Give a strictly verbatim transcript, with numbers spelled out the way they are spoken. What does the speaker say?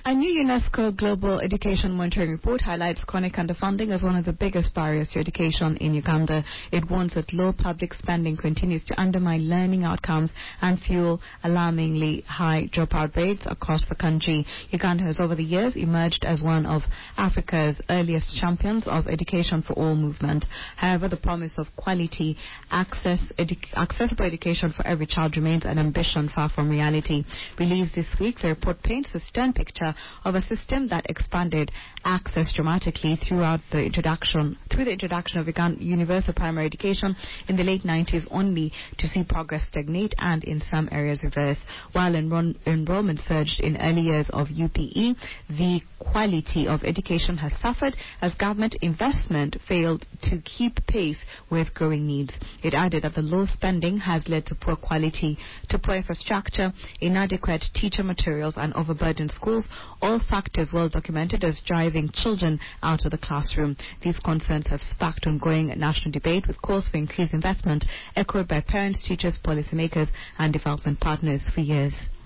A new UNESCO Global Education Monitoring Report highlights chronic underfunding as one of the biggest barriers to education in Uganda. It warns that low public spending continues to undermine learning outcomes and fuel alarmingly high dropout rates across the country. Uganda has over the years emerged as one of Africa's earliest champions of education for all movement. However, the promise of quality, access, edu- accessible education for every child remains an ambition far from reality. Released this week, the report paints a stern picture of a system that expanded access dramatically throughout the introduction through the introduction of universal primary education in the late nineties, only to see progress stagnate and in some areas reverse. While enroll- enrollment surged in early years of U P E, the quality of education has suffered as government investment failed to keep pace with growing needs. It added that the low spending has led to poor quality, to poor infrastructure, inadequate teacher materials, and overburdened schools, all factors well documented as driving children out of the classroom. These concerns have sparked ongoing national debate, with calls for increased investment echoed by parents, teachers, policymakers, and development partners for years.